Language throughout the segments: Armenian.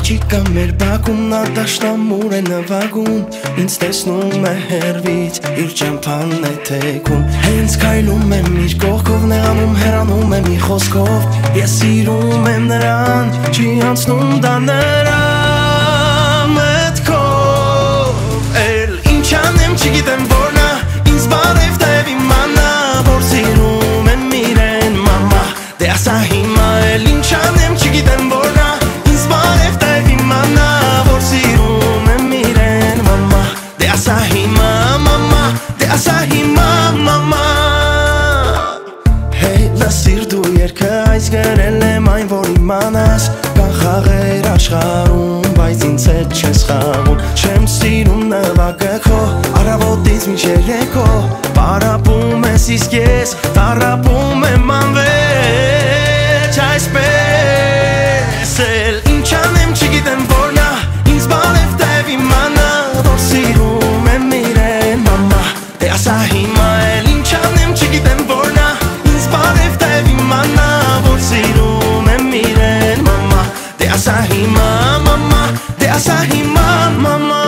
Աղջիկա մեր բակում նա դաշնամուր է նվագում Ինձ տեսնում է հեռվից իր ճամփան է թեքում Հենց քայլում եմ իր կողքով նեղանում հեռանում եմ իր խոսքով Ես սիրում եմ նրան չի անցնում դա նրա մտքով Էլ ինչ անեմ չգիտեմ որ նա ինձ բարև տև իմանա Որ սիրում եմ իրեն մամա Դե ասա հիմա էլ ինչ անեմ չգիտեմ որ նա ինձ բարև տև իմանա Որ սիրում եմ իրեն մամա Դե ասա հիմա մամա Դե ասա հիմա մամա Հեյ լսիր դու երկը այս գրել եմ այն որ իմանաս Կան խաղեր աշխարհում բայց ինձ հետ չես խաղում Չեմ սիրում նվագը քո առավոտից մինչ երեկո Պարապում ես իսկ ես տառապում եմ անվերջ Այսպես էլ ինչ անեմ չգիտեմ որ նա ինձ բարև տև իմանա Որ սիրում եմ իրեն մամա Դե ասա հիմա էլ ինչ անեմ չգիտեմ որ նա ինձ բարև տև իմանա Որ սիրում եմ իրեն մամա Դե ասա հիմա մամա Դե ասա հիմա մամա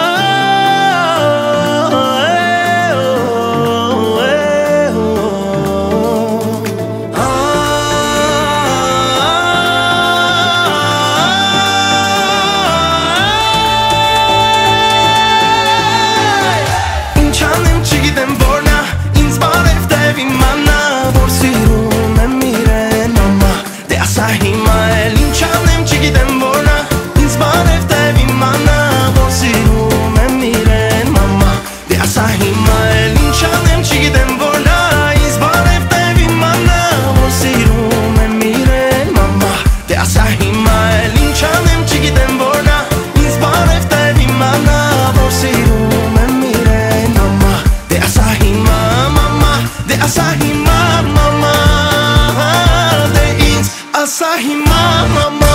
Հիմա էլ ինչ անեմ չգիտեմ որ նա ինձ բարև տև իմանա Որ սիրում եմ իրեն մամա Դե ասա հիմա էլ ինչ անեմ չգիտեմ որ նա ինձ բարև տև իմանա Որ սիրում եմ իրեն մամա Դե ասա հիմա էլ ինչ անեմ չգիտեմ որ նա ինձ բարև տև իմանա Որ սիրում եմ իրեն մամա Դե ասա հիմա մամա Դե ասա հիմա մամա Asahima mama